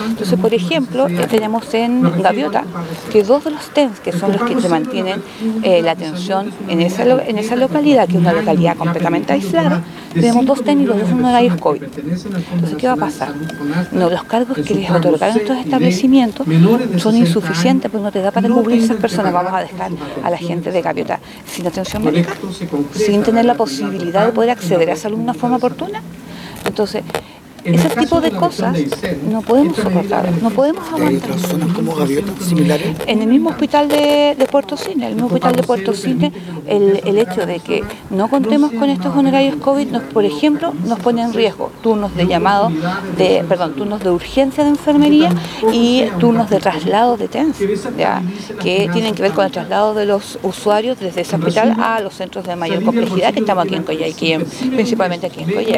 Entonces, por ejemplo, tenemos en Gaviota que 2 de los TENS, que son los que se mantienen la atención en esa localidad, que es una localidad completamente aislada, tenemos 2 TENS y los 2 son horarios COVID. Entonces, ¿qué va a pasar? No, los cargos que les otorgaron estos establecimientos son insuficientes, pues no te da para cubrir esas personas. Vamos a dejar a la gente de Gaviota sin atención médica, sin tener la posibilidad de poder acceder a salud de una forma oportuna. Entonces, ese tipo de cosas no podemos soportar, no podemos aguantar. ¿Hay otras zonas como Gaviota similares? En el mismo hospital de Puerto Cisne, el hecho de que no contemos con estos honorarios COVID, por ejemplo, nos pone en riesgo turnos de turnos de urgencia de enfermería y turnos de traslado de TENS, ¿ya? Que tienen que ver con el traslado de los usuarios desde ese hospital a los centros de mayor complejidad que estamos aquí en Coyhaique, principalmente aquí en Coyhaique.